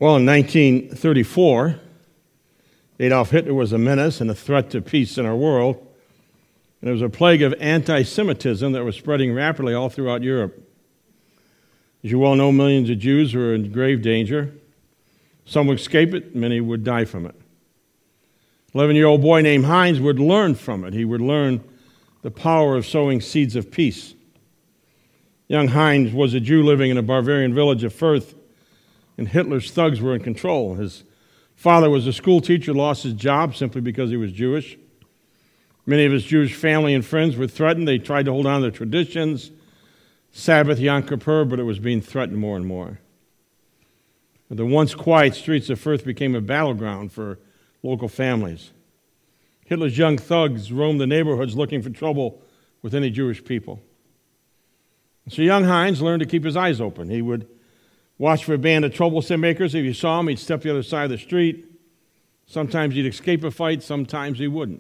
Well, in 1934, Adolf Hitler was a menace and a threat to peace in our world. And there was a plague of anti-Semitism that was spreading rapidly all throughout Europe. As you well know, millions of Jews were in grave danger. Some would escape it, many would die from it. 11-year-old boy named Heinz would learn from it. He would learn the power of sowing seeds of peace. Young Heinz was a Jew living in a Bavarian village of Fürth, and Hitler's thugs were in control. His father was a school teacher, lost his job simply because he was Jewish. Many of his Jewish family and friends were threatened. They tried to hold on to their traditions, Sabbath, Yom Kippur, but it was being threatened more and more. The once quiet streets of Fürth became a battleground for local families. Hitler's young thugs roamed the neighborhoods looking for trouble with any Jewish people. So young Heinz learned to keep his eyes open. He would watch for a band of troublemakers. If he saw them, he'd step the other side of the street. Sometimes he'd escape a fight, sometimes he wouldn't.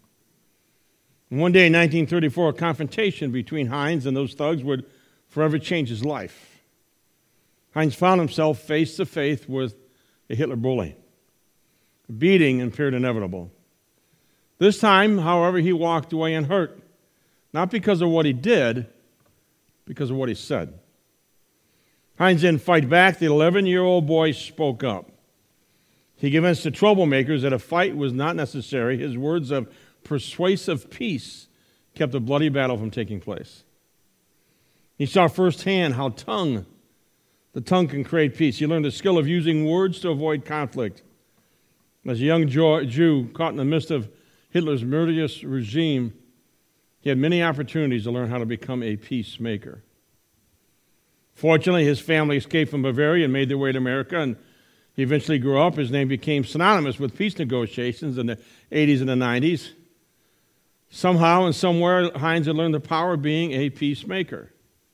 And one day in 1934, a confrontation between Heinz and those thugs would forever change his life. Heinz found himself face to face with a Hitler bully. A beating appeared inevitable. This time, however, he walked away unhurt, not because of what he did, because of what he said. Heinz didn't fight back. The 11-year-old boy spoke up. He convinced the troublemakers that a fight was not necessary. His words of persuasive peace kept the bloody battle from taking place. He saw firsthand how the tongue can create peace. He learned the skill of using words to avoid conflict. As a young Jew caught in the midst of Hitler's murderous regime, he had many opportunities to learn how to become a peacemaker. Fortunately, his family escaped from Bavaria and made their way to America, and he eventually grew up. His name became synonymous with peace negotiations in the 80s and the 90s. Somehow and somewhere, Heinz had learned the power of being a peacemaker.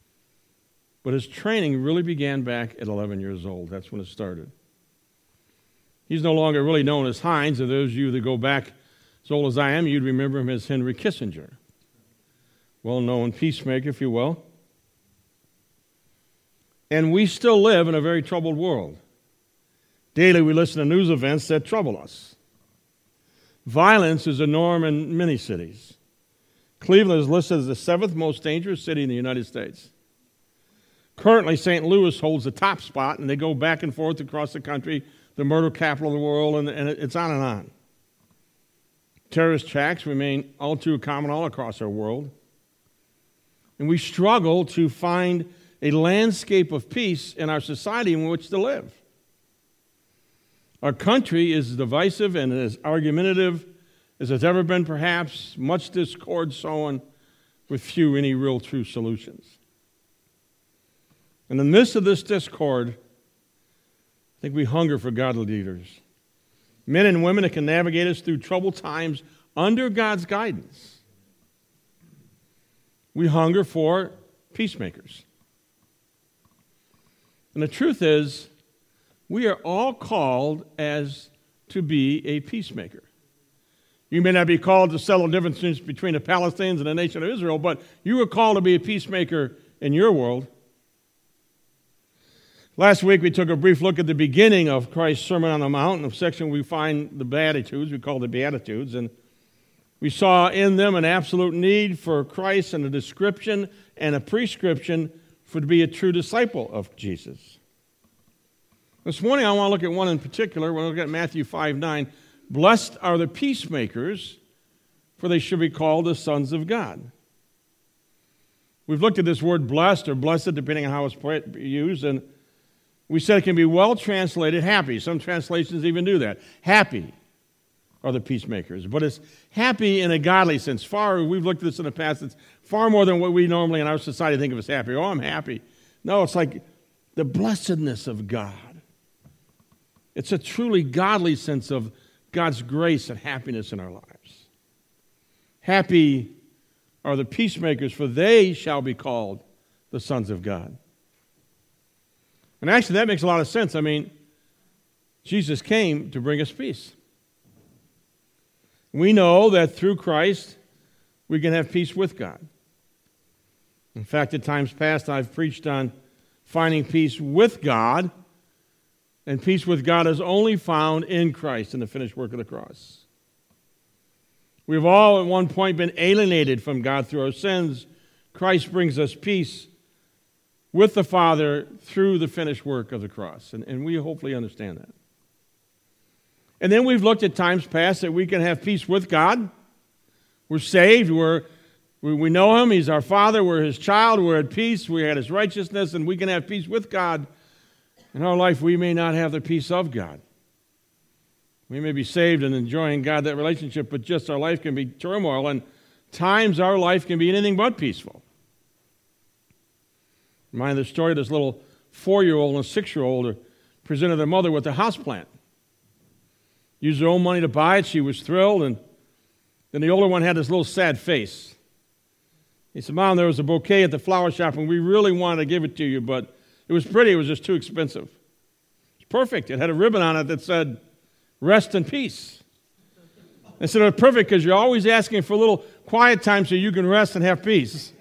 But his training really began back at 11 years old. That's when it started. He's no longer really known as Heinz. And those of you that go back as old as I am, you'd remember him as Henry Kissinger. Well-known peacemaker, if you will. And we still live in a very troubled world. Daily we listen to news events that trouble us. Violence is a norm in many cities. Cleveland is listed as the 7th most dangerous city in the United States. Currently, St. Louis holds the top spot, and they go back and forth across the country, the murder capital of the world, and it's on and on. Terrorist attacks remain all too common all across our world. And we struggle to find a landscape of peace in our society in which to live. Our country is divisive and as argumentative as it's ever been, perhaps, much discord sown with few any real true solutions. In the midst of this discord, I think we hunger for godly leaders. Men and women that can navigate us through troubled times under God's guidance. We hunger for peacemakers. And the truth is, we are all called as to be a peacemaker. You may not be called to settle differences between the Palestinians and the nation of Israel, but you are called to be a peacemaker in your world. Last week, we took a brief look at the beginning of Christ's Sermon on the Mount, in a section we find the Beatitudes, we call the Beatitudes, and we saw in them an absolute need for Christ and a description and a prescription for to be a true disciple of Jesus. This morning, I want to look at one in particular. We're going to look at Matthew 5:9. Blessed are the peacemakers, for they should be called the sons of God. We've looked at this word blessed or blessed, depending on how it's used, and we said it can be well translated happy. Some translations even do that. Happy are the peacemakers. But it's happy in a godly sense. We've looked at this in the past, it's far more than what we normally in our society think of as happy. Oh, I'm happy. No, it's like the blessedness of God. It's a truly godly sense of God's grace and happiness in our lives. Happy are the peacemakers, for they shall be called the sons of God. And actually, that makes a lot of sense. I mean, Jesus came to bring us peace. We know that through Christ, we can have peace with God. In fact, at times past, I've preached on finding peace with God And peace with God is only found in Christ, in the finished work of the cross. We've all at one point been alienated from God through our sins. Christ brings us peace with the Father through the finished work of the cross. And we hopefully understand that. And then we've looked at times past that we can have peace with God. We're saved. We know Him. He's our Father. We're His child. We're at peace. We had His righteousness, and we can have peace with God. In our life, we may not have the peace of God. We may be saved and enjoying God, that relationship, but just our life can be turmoil, and times our life can be anything but peaceful. Remind the story of this little 4-year-old and a 6-year-old who presented their mother with a houseplant. Used their own money to buy it. She was thrilled, and then the older one had this little sad face. He said, "Mom, there was a bouquet at the flower shop, and we really wanted to give it to you, but it was pretty. It was just too expensive. It's perfect. It had a ribbon on it that said, 'Rest in peace.'" I said, "It's perfect because you're always asking for a little quiet time so you can rest and have peace."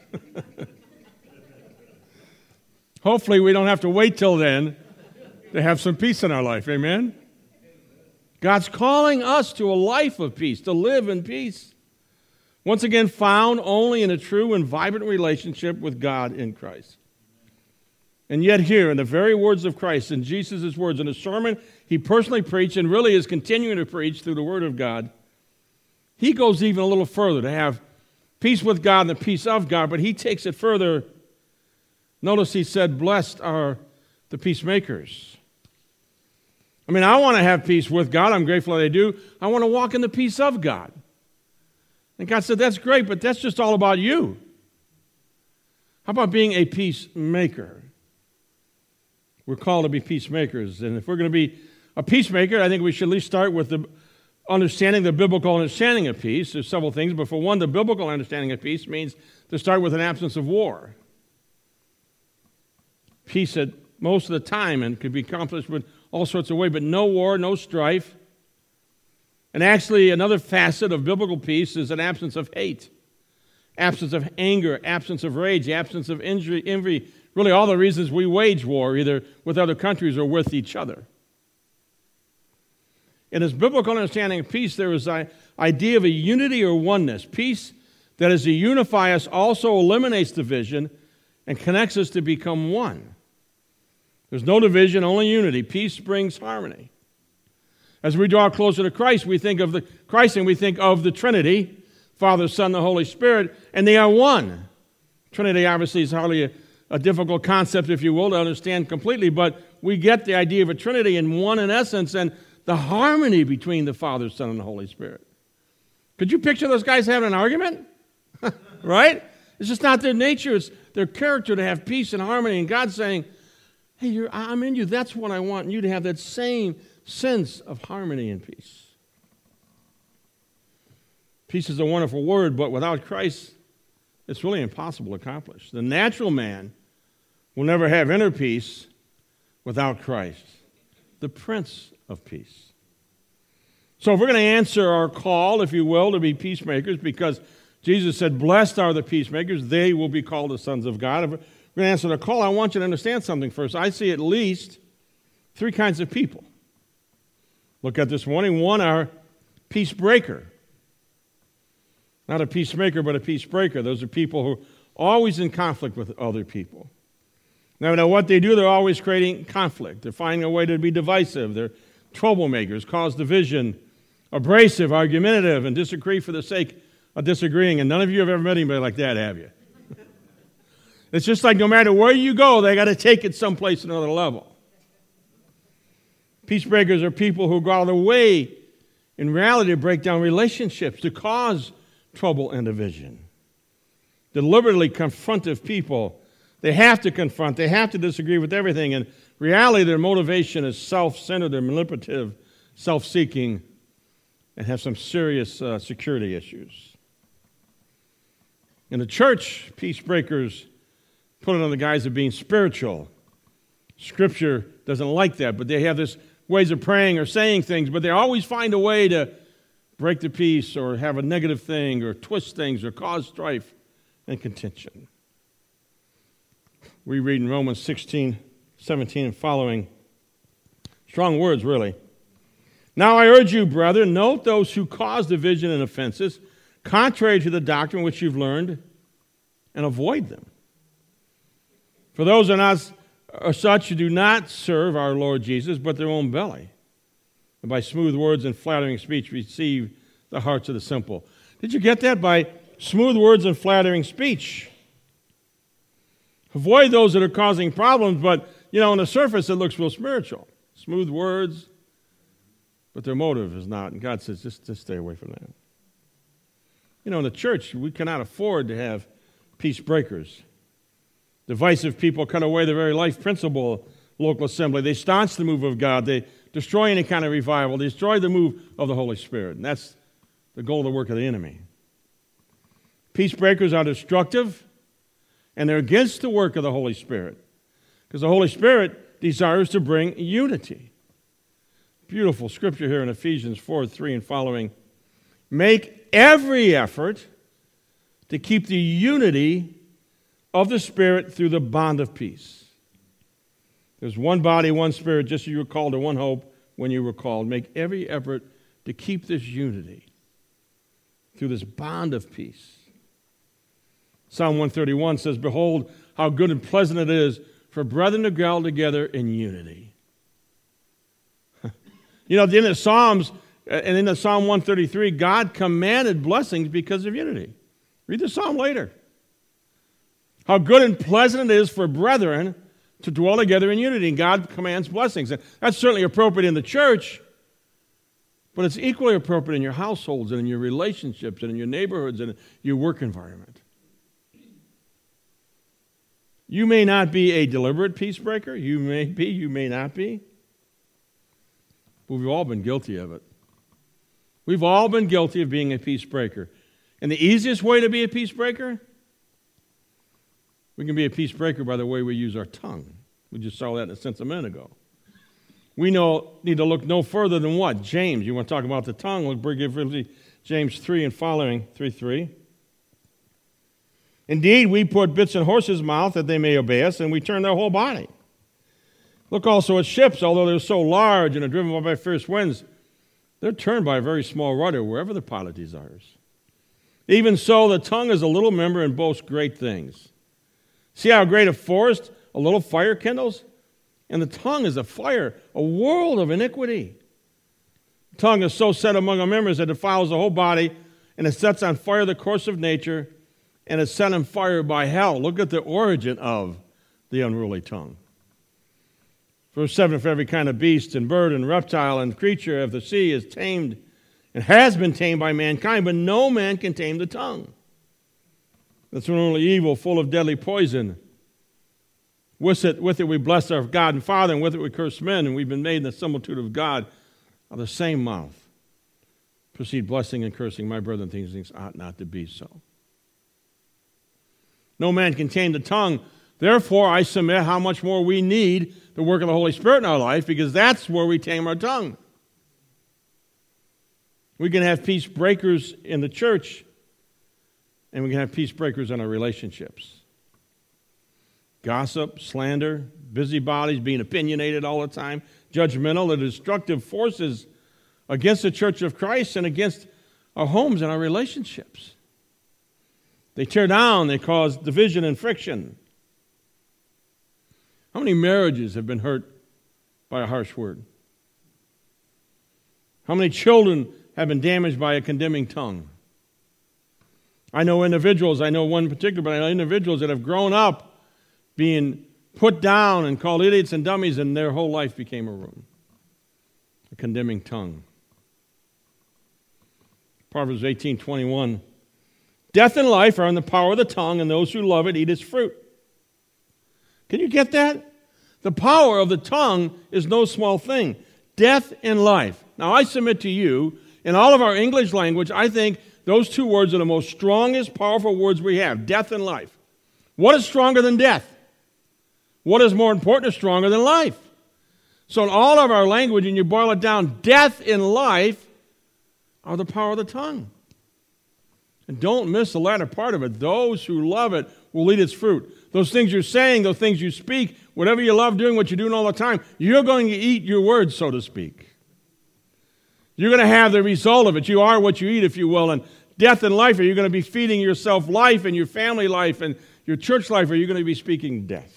Hopefully we don't have to wait till then to have some peace in our life. Amen? God's calling us to a life of peace, to live in peace. Once again, found only in a true and vibrant relationship with God in Christ. And yet here, in the very words of Christ, in Jesus' words, in a sermon He personally preached and really is continuing to preach through the Word of God, He goes even a little further to have peace with God and the peace of God, but He takes it further. Notice He said, "Blessed are the peacemakers." I mean, I want to have peace with God. I'm grateful that I do. I want to walk in the peace of God. And God said, "That's great, but that's just all about you. How about being a peacemaker?" We're called to be peacemakers. And if we're going to be a peacemaker, I think we should at least start with the biblical understanding of peace. There's several things, but for one, the biblical understanding of peace means to start with an absence of war. Peace at most of the time and could be accomplished with all sorts of ways, but no war, no strife. And actually, another facet of biblical peace is an absence of hate, absence of anger, absence of rage, absence of envy, really all the reasons we wage war, either with other countries or with each other. In this biblical understanding of peace, there is an idea of a unity or oneness. Peace that is to unify us also eliminates division and connects us to become one. There's no division, only unity. Peace brings harmony. As we draw closer to Christ, we think of Christ and we think of the Trinity, Father, Son, the Holy Spirit, and they are one. Trinity obviously is hardly a difficult concept, if you will, to understand completely, but we get the idea of a Trinity in one in essence and the harmony between the Father, Son, and the Holy Spirit. Could you picture those guys having an argument? Right? It's just not their nature. It's their character to have peace and harmony. And God's saying, "Hey, I'm in you. That's what I want you to have, that same sense of harmony and peace." Peace is a wonderful word, but without Christ, it's really impossible to accomplish. The natural man will never have inner peace without Christ, the Prince of Peace. So if we're going to answer our call, if you will, to be peacemakers, because Jesus said, "Blessed are the peacemakers, they will be called the sons of God." If we're going to answer the call, I want you to understand something first. I see at least 3 kinds of people. Look at this morning. One are peace breaker. Not a peacemaker, but a peace breaker. Those are people who are always in conflict with other people. Now, what they do, they're always creating conflict. They're finding a way to be divisive. They're troublemakers, cause division, abrasive, argumentative, and disagree for the sake of disagreeing. And none of you have ever met anybody like that, have you? It's just like no matter where you go, they got to take it someplace another level. Peacebreakers are people who go out of their way, in reality, to break down relationships, to cause trouble and division. Deliberately confrontive people. They have to confront. They have to disagree with everything. In reality, their motivation is self-centered, they're manipulative, self-seeking, and have some serious security issues. In the church, peace breakers put it on the guise of being spiritual. Scripture doesn't like that, but they have this ways of praying or saying things, but they always find a way to break the peace or have a negative thing or twist things or cause strife and contention. We read in Romans 16, 17 and following, Strong words, really. Now I urge you, brethren, note those who cause division and offenses, contrary to the doctrine which you've learned, and avoid them. For those are such who do not serve our Lord Jesus, but their own belly, and by smooth words and flattering speech receive the hearts of the simple. Did you get that? By smooth words and flattering speech. Avoid those that are causing problems, but, on the surface it looks real spiritual. Smooth words, but their motive is not. And God says, just stay away from that. In the church, we cannot afford to have peace breakers. Divisive people cut away the very life principle of local assembly. They staunch the move of God. They destroy any kind of revival. They destroy the move of the Holy Spirit. And that's the goal of the work of the enemy. Peace breakers are destructive, and they're against the work of the Holy Spirit. Because the Holy Spirit desires to bring unity. Beautiful scripture here in Ephesians 4:3 and following. Make every effort to keep the unity of the Spirit through the bond of peace. There's one body, one Spirit, just as you were called to one hope when you were called. Make every effort to keep this unity through this bond of peace. Psalm 131 says, behold, how good and pleasant it is for brethren to dwell together in unity. In the Psalms, and in the Psalm 133, God commanded blessings because of unity. Read the Psalm later. How good and pleasant it is for brethren to dwell together in unity. And God commands blessings. And that's certainly appropriate in the church, but it's equally appropriate in your households and in your relationships and in your neighborhoods and your work environment. You may not be a deliberate peace breaker. You may be, you may not be. But we've all been guilty of it. We've all been guilty of being a peace breaker. And the easiest way to be a peace breaker? We can be a peace breaker by the way we use our tongue. We just saw that in a sense a minute ago. We need to look no further than what? James. You want to talk about the tongue? Look briefly James 3 and following, 3:3. Indeed, we put bits in horses' mouth that they may obey us, and we turn their whole body. Look also at ships, although they're so large and are driven by fierce winds, they're turned by a very small rudder wherever the pilot desires. Even so, the tongue is a little member and boasts great things. See how great a forest a little fire kindles? And the tongue is a fire, a world of iniquity. The tongue is so set among our members that it defiles the whole body, and it sets on fire the course of nature, and is set on fire by hell. Look at the origin of the unruly tongue. Verse 7, for every kind of beast and bird and reptile and creature of the sea is tamed and has been tamed by mankind, but no man can tame the tongue. That's only evil, full of deadly poison. With it we bless our God and Father, and with it we curse men, and we've been made in the similitude of God. Of the same mouth proceed blessing and cursing. My brethren, these things ought not to be so. No man can tame the tongue. Therefore, I submit how much more we need the work of the Holy Spirit in our life, because that's where we tame our tongue. We can have peace breakers in the church, and we can have peace breakers in our relationships. Gossip, slander, busybodies, being opinionated all the time, judgmental, the destructive forces against the church of Christ and against our homes and our relationships. They tear down, they cause division and friction. How many marriages have been hurt by a harsh word? How many children have been damaged by a condemning tongue? I know individuals, I know one particular, but I know individuals that have grown up being put down and called idiots and dummies, and their whole life became a ruin. A condemning tongue. Proverbs 18:21. Death and life are in the power of the tongue, and those who love it eat its fruit. Can you get that? The power of the tongue is no small thing. Death and life. Now, I submit to you, in all of our English language, I think those two words are the most strongest, powerful words we have. Death and life. What is stronger than death? What is more important or stronger than life? So in all of our language, and you boil it down, death and life are the power of the tongue. And don't miss the latter part of it. Those who love it will eat its fruit. those things you're saying, those things you speak, whatever you love doing, what you're doing all the time, you're going to eat your words, so to speak. You're going to have the result of it. You are what you eat, if you will. And death and life, are you going to be feeding yourself life and your family life and your church life, or are you going to be speaking death?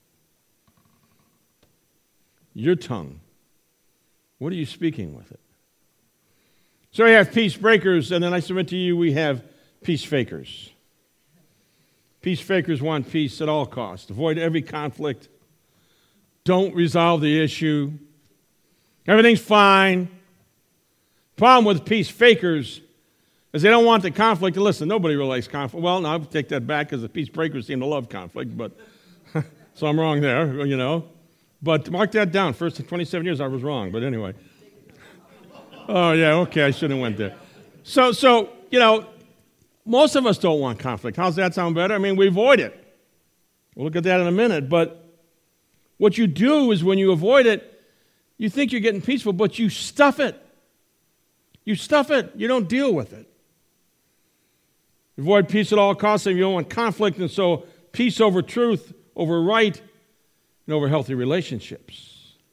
Your tongue. What are you speaking with it? So we have peace breakers, and then I submit to you we have peace fakers. Peace fakers want peace at all costs. Avoid every conflict. Don't resolve the issue. Everything's fine. Problem with peace fakers is they don't want the conflict. And listen, nobody really likes conflict. Well, no, I'll take that back because the peace breakers seem to love conflict, but so I'm wrong there, you know. But mark that down. First 27 years I was wrong, but anyway. Oh, yeah, okay, I shouldn't have went there. So you know, most of us don't want conflict. How's that sound better? I mean, we avoid it. We'll look at that in a minute. But what you do is when you avoid it, you think you're getting peaceful, but you stuff it. You stuff it. You don't deal with it. Avoid peace at all costs, and you don't want conflict, and so peace over truth, over right, and over healthy relationships.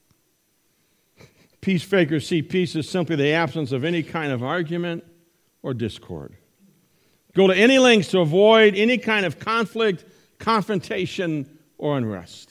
Peace fakers see peace as simply the absence of any kind of argument or discord. Go to any lengths to avoid any kind of conflict, confrontation, or unrest.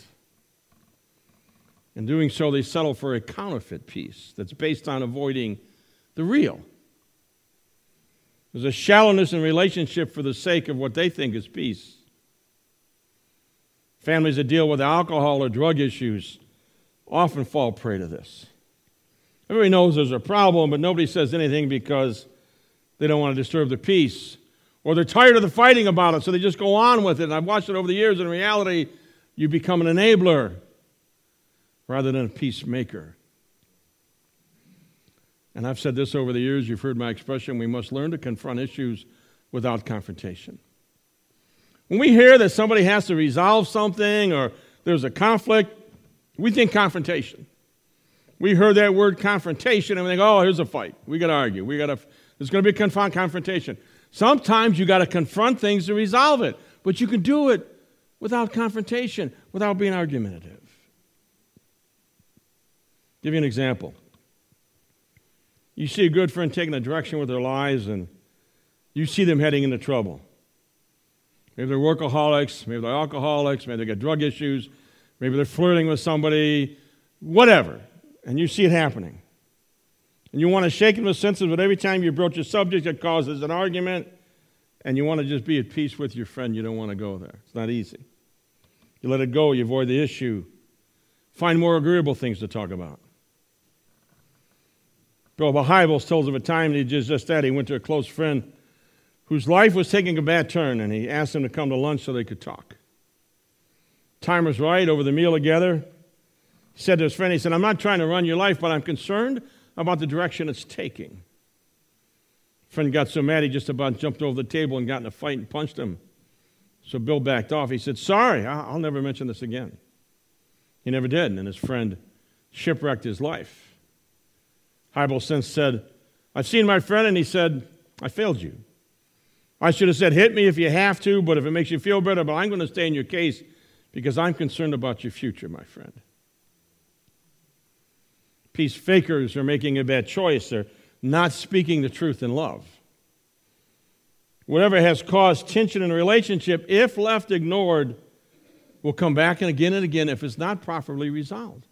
In doing so, they settle for a counterfeit peace that's based on avoiding the real. There's a shallowness in relationship for the sake of what they think is peace. Families that deal with alcohol or drug issues often fall prey to this. Everybody knows there's a problem, but nobody says anything because they don't want to disturb the peace. Or they're tired of the fighting about it, so they just go on with it. And I've watched it over the years. In reality, you become an enabler rather than a peacemaker. And I've said this over the years. You've heard my expression, we must learn to confront issues without confrontation. When we hear that somebody has to resolve something or there's a conflict, we think confrontation. We heard that word confrontation and we think, oh, here's a fight. We got to argue. There's going to be a confrontation. Sometimes you got to confront things to resolve it, but you can do it without confrontation, without being argumentative. Give you an example. You see a good friend taking a direction with their lives, and you see them heading into trouble. Maybe they're workaholics, maybe they're alcoholics, maybe they got drug issues, maybe they're flirting with somebody, whatever. And you see it happening. And you want to shake them with senses, but every time you broach a subject, it causes an argument, and you want to just be at peace with your friend. You don't want to go there. It's not easy. You let it go. You avoid the issue. Find more agreeable things to talk about. Bill Hybels tells of a time he did just that. He went to a close friend whose life was taking a bad turn, and he asked him to come to lunch so they could talk. Time was right, over the meal together. He said to his friend, he said, I'm not trying to run your life, but I'm concerned about the direction it's taking. Friend got so mad he just about jumped over the table and got in a fight and punched him. So Bill backed off. He said, sorry, I'll never mention this again. He never did, and his friend shipwrecked his life. Hybels since said, I've seen my friend, and he said, I failed you. I should have said, hit me if you have to, but if it makes you feel better, but I'm going to stay in your case because I'm concerned about your future, my friend. Peace fakers are making a bad choice. They're not speaking the truth in love. Whatever has caused tension in a relationship, if left ignored, will come back and again if it's not properly resolved.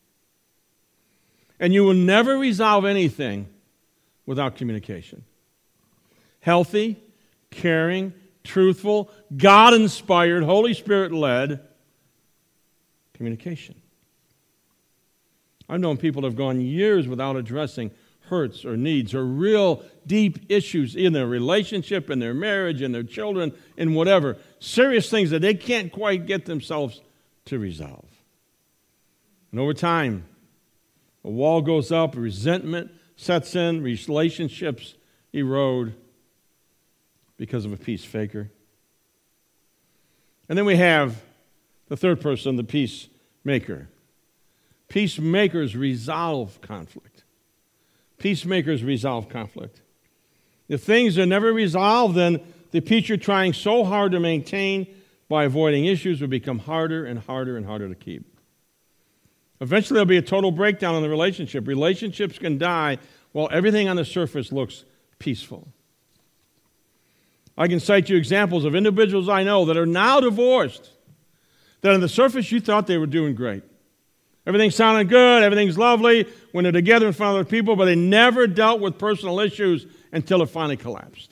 And you will never resolve anything without communication. Healthy, caring, truthful, God-inspired, Holy Spirit-led communication. I've known people that have gone years without addressing hurts or needs or real deep issues in their relationship, in their marriage, in their children, in whatever. Serious things that they can't quite get themselves to resolve. And over time, a wall goes up, resentment sets in, relationships erode because of a peace faker. And then we have the third person, the peacemaker. Peacemakers resolve conflict. Peacemakers resolve conflict. If things are never resolved, then the peace you're trying so hard to maintain by avoiding issues will become harder and harder and harder to keep. Eventually, there'll be a total breakdown in the relationship. Relationships can die while everything on the surface looks peaceful. I can cite you examples of individuals I know that are now divorced, that on the surface you thought they were doing great. Everything sounded good, everything's lovely when they're together in front of other people, but they never dealt with personal issues until it finally collapsed.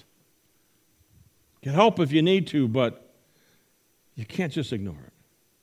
Get help if you need to, but you can't just ignore it.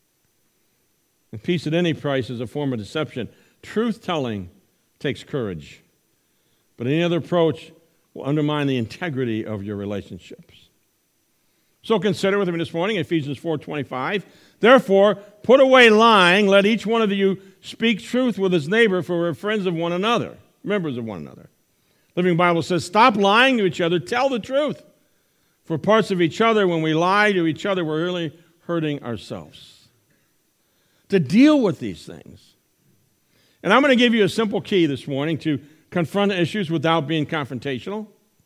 And peace at any price is a form of deception. Truth-telling takes courage, but any other approach will undermine the integrity of your relationships. So consider with me this morning, Ephesians 4:25. Therefore, put away lying. Let each one of you speak truth with his neighbor, for we're friends of one another, members of one another. Living Bible says, stop lying to each other. Tell the truth. For parts of each other, when we lie to each other, we're really hurting ourselves. To deal with these things. And I'm going to give you a simple key this morning to confront issues without being confrontational.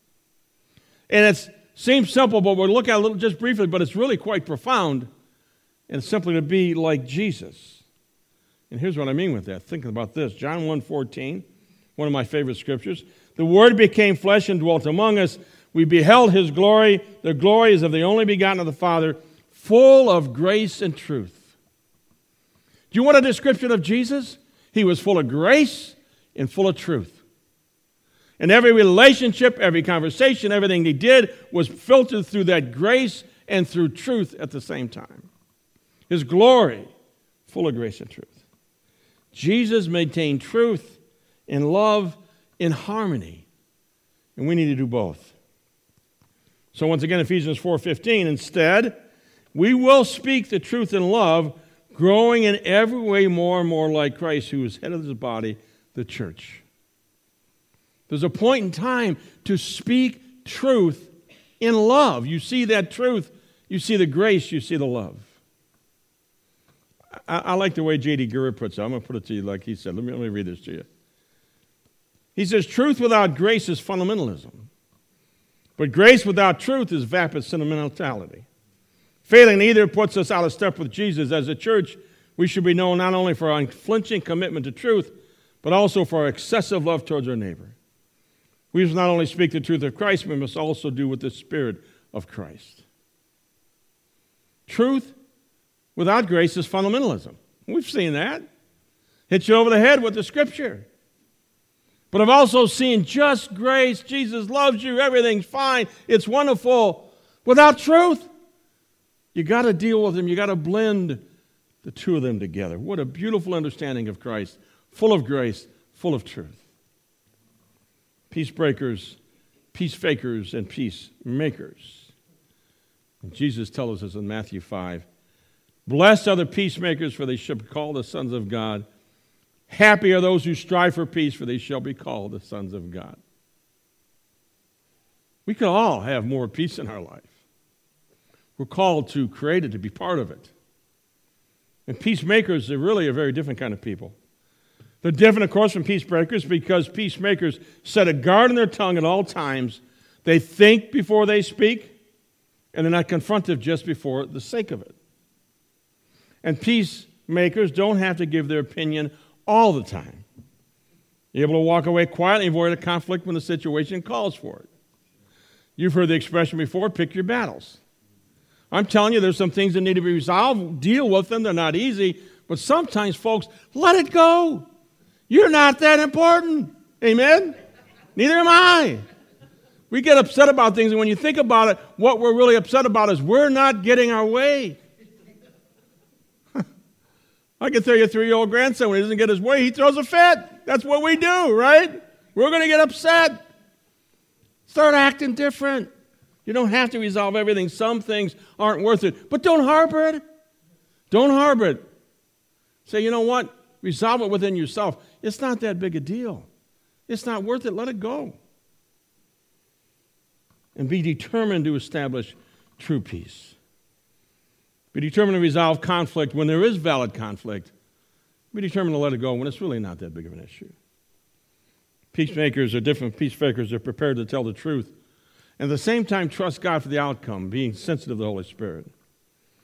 And it seems simple, but we'll look at it a little just briefly, but it's really quite profound. And it's simply to be like Jesus. And here's what I mean with that. Thinking about this. John 1:14, one of my favorite scriptures. The Word became flesh and dwelt among us. We beheld His glory. The glory is of the only begotten of the Father, full of grace and truth. Do you want a description of Jesus? He was full of grace and full of truth. And every relationship, every conversation, everything he did was filtered through that grace and through truth at the same time. His glory, full of grace and truth. Jesus maintained truth and love in harmony. And we need to do both. So once again, Ephesians 4:15, instead, we will speak the truth in love, growing in every way more and more like Christ, who is head of his body, the church. There's a point in time to speak truth in love. You see that truth, you see the grace, you see the love. I like the way J.D. Greear puts it. I'm going to put it to you like he said. Let me read this to you. He says, truth without grace is fundamentalism. But grace without truth is vapid sentimentality. Failing either puts us out of step with Jesus. As a church, we should be known not only for our unflinching commitment to truth, but also for our excessive love towards our neighbor. We must not only speak the truth of Christ, we must also do with the Spirit of Christ. Truth without grace is fundamentalism. We've seen that. Hit you over the head with the Scripture. But I've also seen just grace. Jesus loves you. Everything's fine. It's wonderful. Without truth, you got to deal with them. You got to blend the two of them together. What a beautiful understanding of Christ. Full of grace, full of truth. Peace breakers, peace fakers, and peacemakers. And Jesus tells us in Matthew 5, blessed are the peacemakers, for they shall be called the sons of God. Happy are those who strive for peace, for they shall be called the sons of God. We can all have more peace in our life. We're called to create it, to be part of it. And peacemakers are really a very different kind of people. They're different, of course, from peacebreakers because peacemakers set a guard on their tongue at all times. They think before they speak, and they're not confrontive just before the sake of it. And peacemakers don't have to give their opinion all the time. You're able to walk away quietly and avoid a conflict when the situation calls for it. You've heard the expression before, pick your battles. I'm telling you, there's some things that need to be resolved. Deal with them. They're not easy. But sometimes, folks, let it go. You're not that important. Amen? Neither am I. We get upset about things, and when you think about it, what we're really upset about is we're not getting our way. I can tell your 3-year-old grandson, when he doesn't get his way, he throws a fit. That's what we do, right? We're going to get upset. Start acting different. You don't have to resolve everything. Some things aren't worth it. But don't harbor it. Don't harbor it. Say, you know what? Resolve it within yourself. It's not that big a deal. It's not worth it. Let it go. And be determined to establish true peace. Be determined to resolve conflict when there is valid conflict. Be determined to let it go when it's really not that big of an issue. Peacemakers are different. Peacemakers are prepared to tell the truth. And at the same time, trust God for the outcome, being sensitive to the Holy Spirit.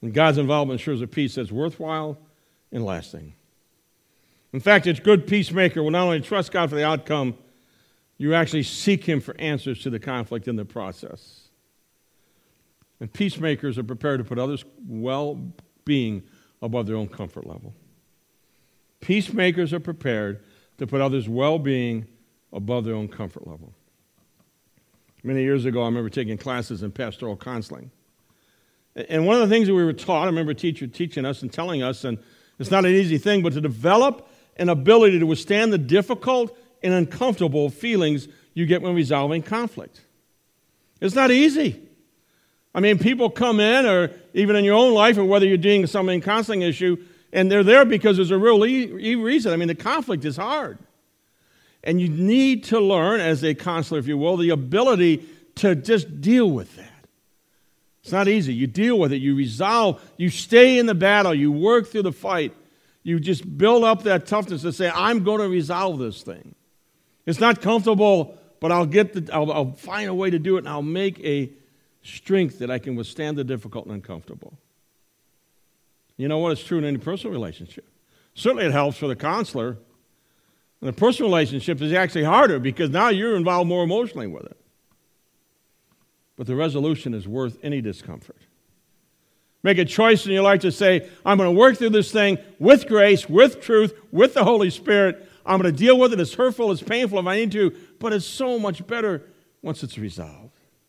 And God's involvement ensures a peace that's worthwhile and lasting. In fact, a good peacemaker will not only trust God for the outcome, you actually seek Him for answers to the conflict in the process. And peacemakers are prepared to put others' well-being above their own comfort level. Peacemakers are prepared to put others' well-being above their own comfort level. Many years ago, I remember taking classes in pastoral counseling. And one of the things that we were taught, I remember a teacher teaching us and telling us, and it's not an easy thing, but to develop an ability to withstand the difficult and uncomfortable feelings you get when resolving conflict. It's not easy. I mean, people come in, or even in your own life, or whether you're dealing with some counseling issue, and they're there because there's a real reason. I mean, the conflict is hard. And you need to learn, as a counselor, if you will, the ability to just deal with that. It's not easy. You deal with it. You resolve. You stay in the battle. You work through the fight. You just build up that toughness to say, I'm going to resolve this thing. It's not comfortable, but I'll find a way to do it, and I'll make a strength that I can withstand the difficult and uncomfortable. You know what? It's true in any personal relationship. Certainly it helps for the counselor. And the personal relationship is actually harder because now you're involved more emotionally with it. But the resolution is worth any discomfort. Make a choice in your life to say, I'm going to work through this thing with grace, with truth, with the Holy Spirit. I'm going to deal with it. It's hurtful, it's painful if I need to, but it's so much better once it's resolved.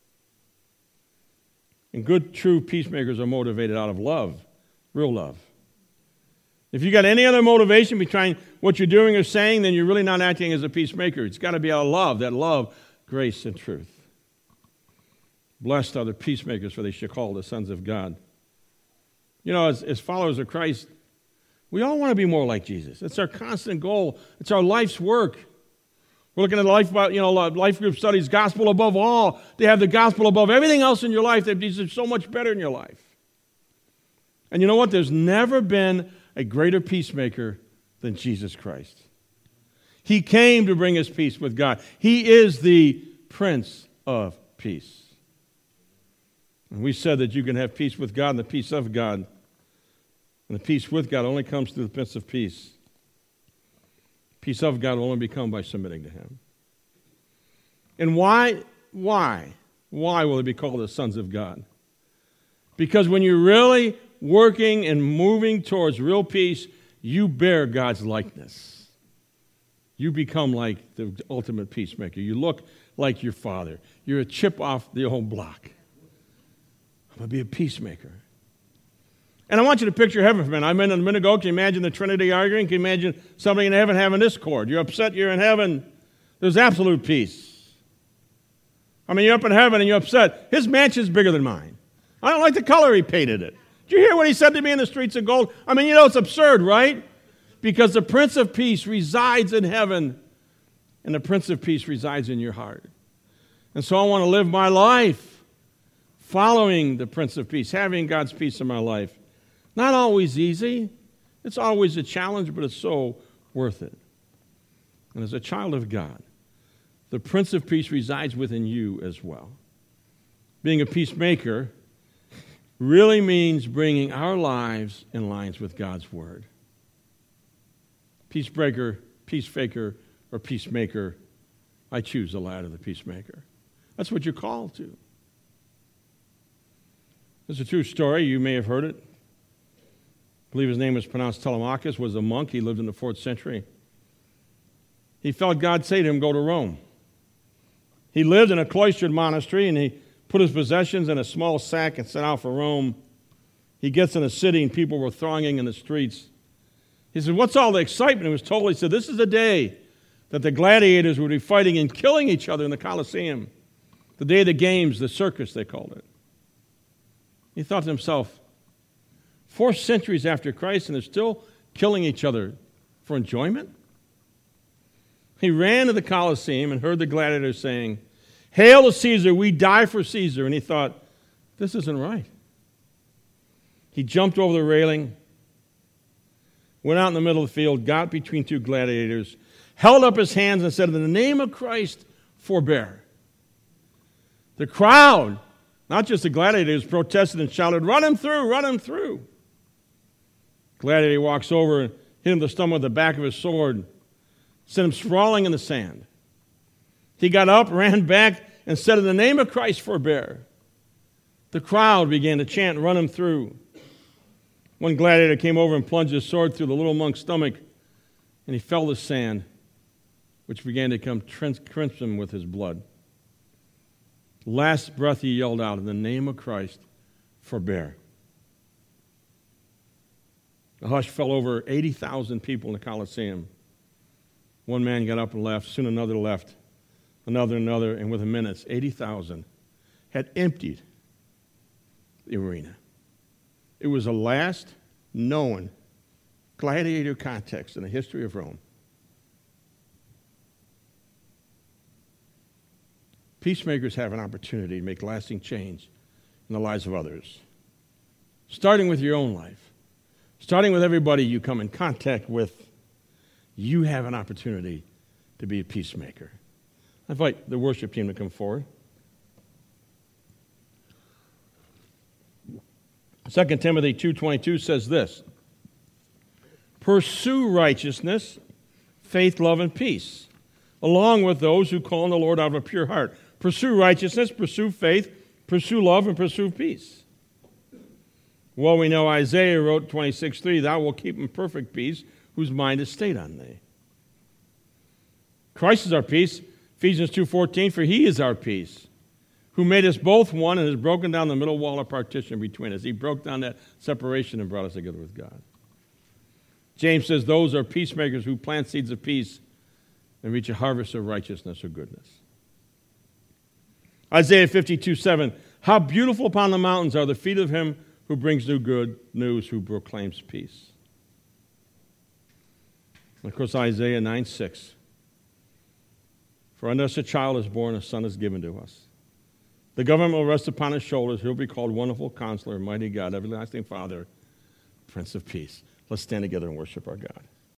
And good, true peacemakers are motivated out of love, real love. If you got any other motivation behind what you're doing or saying, then you're really not acting as a peacemaker. It's got to be out of love, that love, grace, and truth. Blessed are the peacemakers, for they shall call the sons of God. You know, as followers of Christ, we all want to be more like Jesus. It's our constant goal. It's our life's work. We're looking at life group studies, gospel above all. They have the gospel above everything else in your life. These are so much better in your life. And you know what? There's never been a greater peacemaker than Jesus Christ. He came to bring us peace with God. He is the Prince of Peace. And we said that you can have peace with God and the peace of God. And the peace with God only comes through the Prince of Peace. Peace of God will only become by submitting to Him. And why will they be called the sons of God? Because when you're really working and moving towards real peace, you bear God's likeness. You become like the ultimate peacemaker. You look like your Father. You're a chip off the old block. I'm going to be a peacemaker. And I want you to picture heaven for a minute. I mentioned a minute ago, can you imagine the Trinity arguing? Can you imagine somebody in heaven having discord? You're upset, you're in heaven. There's absolute peace. I mean, you're up in heaven and you're upset. His mansion's bigger than mine. I don't like the color he painted it. Did you hear what he said to me in the streets of gold? I mean, it's absurd, right? Because the Prince of Peace resides in heaven, and the Prince of Peace resides in your heart. And so I want to live my life following the Prince of Peace, having God's peace in my life. Not always easy. It's always a challenge, but it's so worth it. And as a child of God, the Prince of Peace resides within you as well. Being a peacemaker really means bringing our lives in lines with God's Word. Peacebreaker, peacefaker, or peacemaker, I choose the latter, the peacemaker. That's what you're called to. It's a true story. You may have heard it. I believe his name was pronounced Telemachus, was a monk. He lived in the 4th century. He felt God say to him, go to Rome. He lived in a cloistered monastery, and he put his possessions in a small sack and set out for Rome. He gets in a city, and people were thronging in the streets. He said, what's all the excitement? He was told, he said, this is the day that the gladiators would be fighting and killing each other in the Colosseum. The day of the games, the circus, they called it. He thought to himself, 4 centuries after Christ, and they're still killing each other for enjoyment? He ran to the Colosseum and heard the gladiators saying, hail to Caesar, we die for Caesar. And he thought, this isn't right. He jumped over the railing, went out in the middle of the field, got between 2 gladiators, held up his hands and said, in the name of Christ, forbear. The crowd Not just the gladiators protested and shouted, "Run him through, run him through." Gladiator walks over and hit him in the stomach with the back of his sword, sent him sprawling in the sand. He got up, ran back, and said, "In the name of Christ, forbear." The crowd began to chant, "Run him through." One gladiator came over and plunged his sword through the little monk's stomach, and he fell to sand, which began to become crimson with his blood. Last breath he yelled out, "In the name of Christ, forbear." The hush fell over 80,000 people in the Colosseum. One man got up and left, soon another left, another, and within minutes, 80,000 had emptied the arena. It was the last known gladiator contest in the history of Rome. Peacemakers have an opportunity to make lasting change in the lives of others, starting with your own life, starting with everybody you come in contact with. You have an opportunity to be a peacemaker. I invite the worship team to come forward. 2 Timothy 2:22 says this: "Pursue righteousness, faith, love, and peace, along with those who call on the Lord out of a pure heart." Pursue righteousness, pursue faith, pursue love, and pursue peace. Well, we know Isaiah wrote 26:3, "Thou wilt keep in perfect peace, whose mind is stayed on thee." Christ is our peace. Ephesians 2:14, "For he is our peace, who made us both one and has broken down the middle wall of partition between us." He broke down that separation and brought us together with God. James says, "Those are peacemakers who plant seeds of peace and reach a harvest of righteousness or goodness." Isaiah 52:7, "How beautiful upon the mountains are the feet of him who brings good news, who proclaims peace." And of course, Isaiah 9:6, "For unto us a child is born, a son is given to us. The government will rest upon his shoulders. He'll be called Wonderful Counselor, Mighty God, Everlasting Father, Prince of Peace." Let's stand together and worship our God.